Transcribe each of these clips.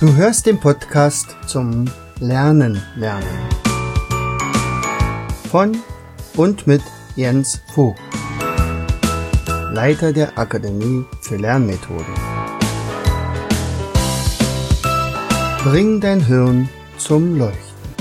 Du hörst den Podcast zum Lernen. Von und mit Jens Vogt, Leiter der Akademie für Lernmethoden. Bring dein Hirn zum Leuchten.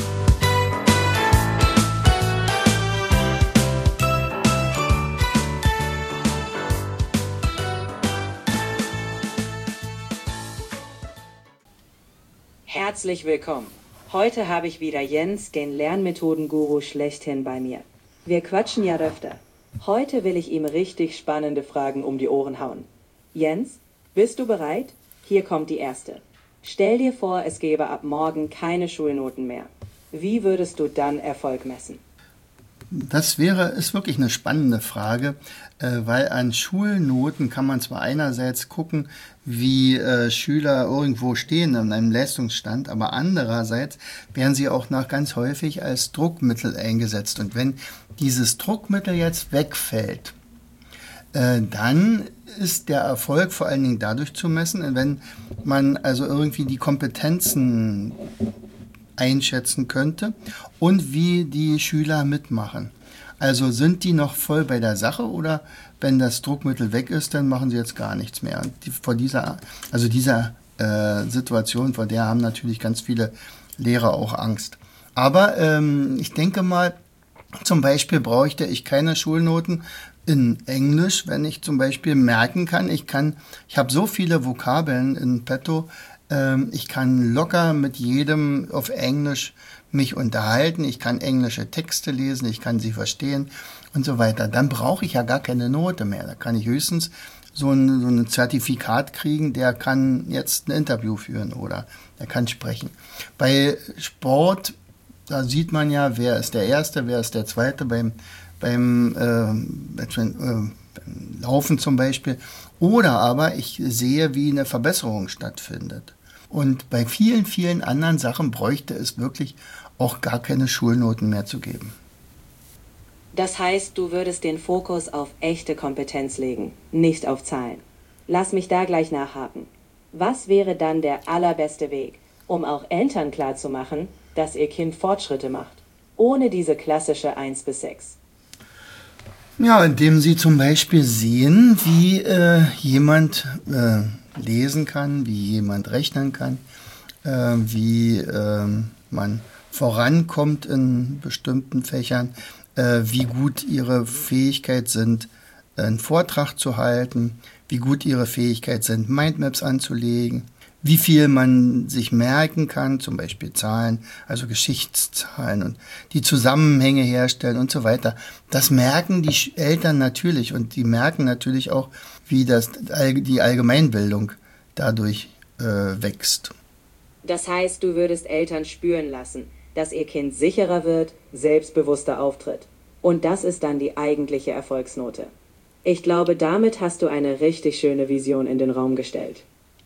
Herzlich willkommen. Heute habe ich wieder Jens, den Lernmethoden-Guru schlechthin bei mir. Wir quatschen ja öfter. Heute will ich ihm richtig spannende Fragen um die Ohren hauen. Jens, bist du bereit? Hier kommt die erste. Stell dir vor, es gäbe ab morgen keine Schulnoten mehr. Wie würdest du dann Erfolg messen? Das ist wirklich eine spannende Frage, weil an Schulnoten kann man zwar einerseits gucken, wie Schüler irgendwo stehen in einem Leistungsstand, aber andererseits werden sie auch noch ganz häufig als Druckmittel eingesetzt. Und wenn dieses Druckmittel jetzt wegfällt, dann ist der Erfolg vor allen Dingen dadurch zu messen, wenn man also irgendwie die Kompetenzen einschätzen könnte und wie die Schüler mitmachen. Also sind die noch voll bei der Sache oder wenn das Druckmittel weg ist, dann machen sie jetzt gar nichts mehr. Und vor dieser Situation, vor der haben natürlich ganz viele Lehrer auch Angst. Aber ich denke mal, zum Beispiel bräuchte ich keine Schulnoten in Englisch, wenn ich zum Beispiel merken kann, ich habe so viele Vokabeln in petto, ich kann locker mit jedem auf Englisch mich unterhalten, ich kann englische Texte lesen, ich kann sie verstehen und so weiter. Dann brauche ich ja gar keine Note mehr. Da kann ich höchstens so ein Zertifikat kriegen, der kann jetzt ein Interview führen oder der kann sprechen. Bei Sport, da sieht man ja, wer ist der Erste, wer ist der Zweite beim Laufen zum Beispiel. Oder aber ich sehe, wie eine Verbesserung stattfindet. Und bei vielen, vielen anderen Sachen bräuchte es wirklich auch gar keine Schulnoten mehr zu geben. Das heißt, du würdest den Fokus auf echte Kompetenz legen, nicht auf Zahlen. Lass mich da gleich nachhaken. Was wäre dann der allerbeste Weg, um auch Eltern klarzumachen, dass ihr Kind Fortschritte macht, ohne diese klassische 1 bis 6? Ja, indem sie zum Beispiel sehen, wie jemand lesen kann, wie jemand rechnen kann, wie man vorankommt in bestimmten Fächern, wie gut ihre Fähigkeit sind, einen Vortrag zu halten, wie gut ihre Fähigkeit sind, Mindmaps anzulegen, wie viel man sich merken kann, zum Beispiel Zahlen, also Geschichtszahlen und die Zusammenhänge herstellen und so weiter. Das merken die Eltern natürlich und die merken natürlich auch, wie die Allgemeinbildung dadurch wächst. Das heißt, du würdest Eltern spüren lassen, dass ihr Kind sicherer wird, selbstbewusster auftritt. Und das ist dann die eigentliche Erfolgsnote. Ich glaube, damit hast du eine richtig schöne Vision in den Raum gestellt.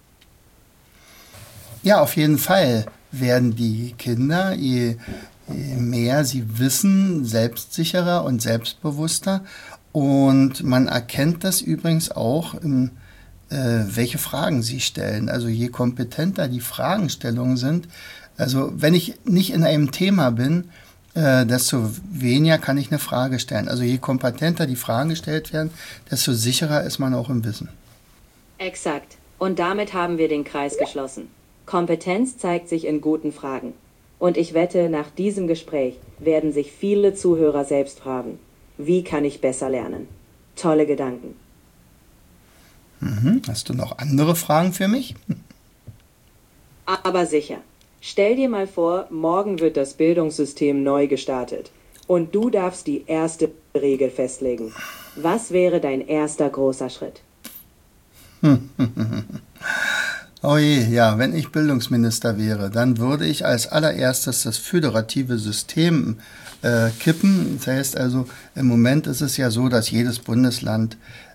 Ja, auf jeden Fall werden die Kinder, je mehr sie wissen, selbstsicherer und selbstbewusster. Und man erkennt das übrigens auch, welche Fragen sie stellen. Also je kompetenter die Fragestellungen sind, also wenn ich nicht in einem Thema bin, desto weniger kann ich eine Frage stellen. Also je kompetenter die Fragen gestellt werden, desto sicherer ist man auch im Wissen. Exakt. Und damit haben wir den Kreis geschlossen. Kompetenz zeigt sich in guten Fragen. Und ich wette, nach diesem Gespräch werden sich viele Zuhörer selbst fragen, wie kann ich besser lernen? Tolle Gedanken. Hast du noch andere Fragen für mich? Aber sicher. Stell dir mal vor, morgen wird das Bildungssystem neu gestartet. Und du darfst die erste Regel festlegen. Was wäre dein erster großer Schritt? Oh je, ja, wenn ich Bildungsminister wäre, dann würde ich als allererstes das föderative System kippen. Das heißt also, im Moment ist es ja so, dass jedes Bundesland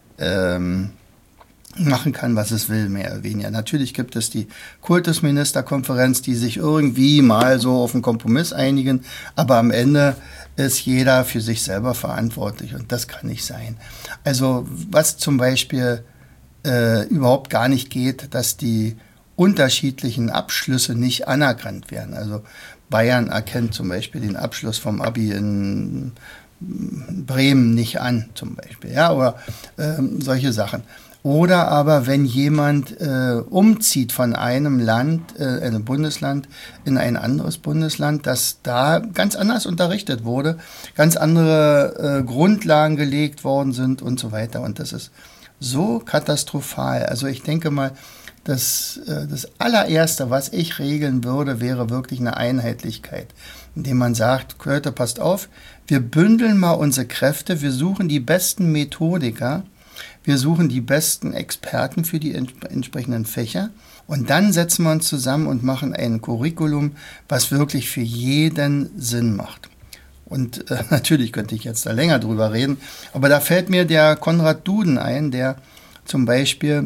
machen kann, was es will, mehr oder weniger. Natürlich gibt es die Kultusministerkonferenz, die sich irgendwie mal so auf einen Kompromiss einigen, aber am Ende ist jeder für sich selber verantwortlich und das kann nicht sein. Also was zum Beispiel überhaupt gar nicht geht, dass die unterschiedlichen Abschlüsse nicht anerkannt werden. Also Bayern erkennt zum Beispiel den Abschluss vom Abi in Bremen nicht an, zum Beispiel, ja, oder solche Sachen. Oder aber wenn jemand umzieht von einem Land, einem Bundesland in ein anderes Bundesland, dass da ganz anders unterrichtet wurde, ganz andere Grundlagen gelegt worden sind und so weiter. Und das ist so katastrophal. Also ich denke mal, das allererste, was ich regeln würde, wäre wirklich eine Einheitlichkeit, indem man sagt, Leute, passt auf, wir bündeln mal unsere Kräfte, wir suchen die besten Methodiker, wir suchen die besten Experten für die entsprechenden Fächer und dann setzen wir uns zusammen und machen ein Curriculum, was wirklich für jeden Sinn macht. Und natürlich könnte ich jetzt da länger drüber reden, aber da fällt mir der Konrad Duden ein, der zum Beispiel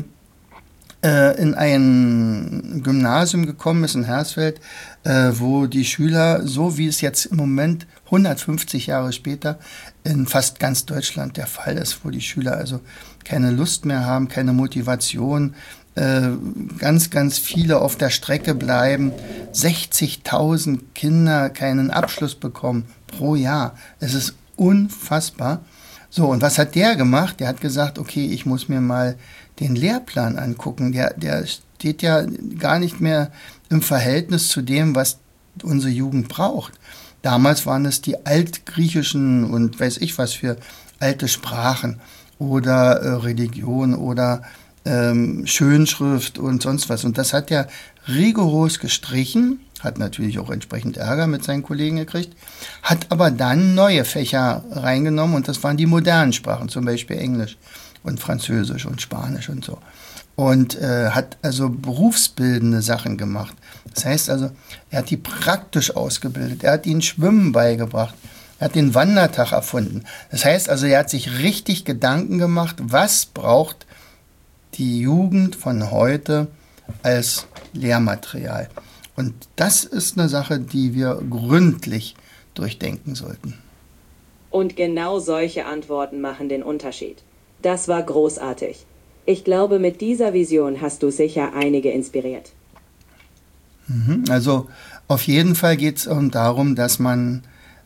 in ein Gymnasium gekommen ist in Hersfeld, wo die Schüler, so wie es jetzt im Moment 150 Jahre später in fast ganz Deutschland der Fall ist, wo die Schüler also keine Lust mehr haben, keine Motivation, ganz, ganz viele auf der Strecke bleiben, 60.000 Kinder keinen Abschluss bekommen pro Jahr. Es ist unfassbar. So, und was hat der gemacht? Der hat gesagt, okay, ich muss mir mal den Lehrplan angucken. Der steht ja gar nicht mehr im Verhältnis zu dem, was unsere Jugend braucht. Damals waren es die altgriechischen und weiß ich was für alte Sprachen oder Religion oder Schönschrift und sonst was. Und das hat er rigoros gestrichen, hat natürlich auch entsprechend Ärger mit seinen Kollegen gekriegt, hat aber dann neue Fächer reingenommen und das waren die modernen Sprachen, zum Beispiel Englisch und Französisch und Spanisch und so. Und hat also berufsbildende Sachen gemacht. Das heißt also, er hat die praktisch ausgebildet, er hat ihnen Schwimmen beigebracht, er hat den Wandertag erfunden. Das heißt also, er hat sich richtig Gedanken gemacht, was braucht die Jugend von heute als Lehrmaterial. Und das ist eine Sache, die wir gründlich durchdenken sollten. Und genau solche Antworten machen den Unterschied. Das war großartig. Ich glaube, mit dieser Vision hast du sicher einige inspiriert. Also auf jeden Fall geht es darum, dass man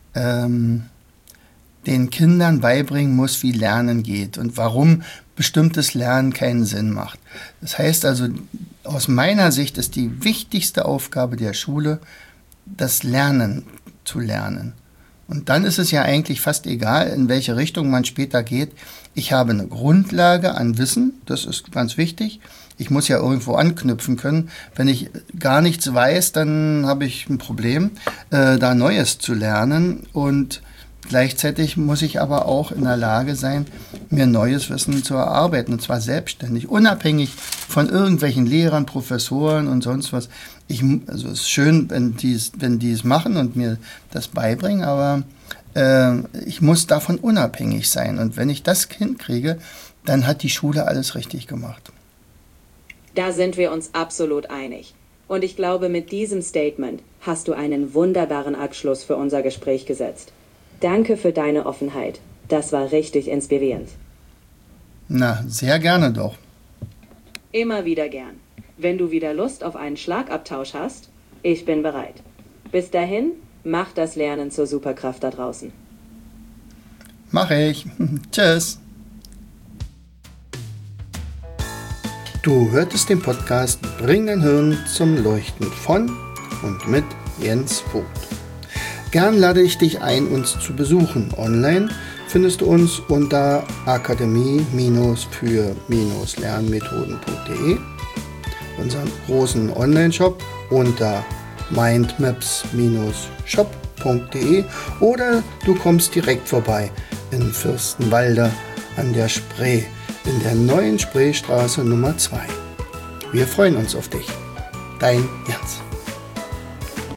den Kindern beibringen muss, wie Lernen geht und warum bestimmtes Lernen keinen Sinn macht. Das heißt also, aus meiner Sicht ist die wichtigste Aufgabe der Schule, das Lernen zu lernen. Und dann ist es ja eigentlich fast egal, in welche Richtung man später geht. Ich habe eine Grundlage an Wissen, das ist ganz wichtig. Ich muss ja irgendwo anknüpfen können. Wenn ich gar nichts weiß, dann habe ich ein Problem, da Neues zu lernen. Und gleichzeitig muss ich aber auch in der Lage sein, mir neues Wissen zu erarbeiten, und zwar selbstständig, unabhängig von irgendwelchen Lehrern, Professoren und sonst was. Also es ist schön, wenn die es machen und mir das beibringen, aber ich muss davon unabhängig sein. Und wenn ich das hinkriege, dann hat die Schule alles richtig gemacht. Da sind wir uns absolut einig. Und ich glaube, mit diesem Statement hast du einen wunderbaren Abschluss für unser Gespräch gesetzt. Danke für deine Offenheit. Das war richtig inspirierend. Na, sehr gerne doch. Immer wieder gern. Wenn du wieder Lust auf einen Schlagabtausch hast, ich bin bereit. Bis dahin, mach das Lernen zur Superkraft da draußen. Mach ich. Tschüss. Du hörtest den Podcast Bring dein Hirn zum Leuchten von und mit Jens Vogt. Gern lade ich dich ein, uns zu besuchen. Online findest du uns unter akademie-für-lernmethoden.de, unseren großen Online-Shop unter mindmaps-shop.de oder du kommst direkt vorbei in Fürstenwalde an der Spree, in der neuen Spreestraße Nummer 2. Wir freuen uns auf dich. Dein Jens.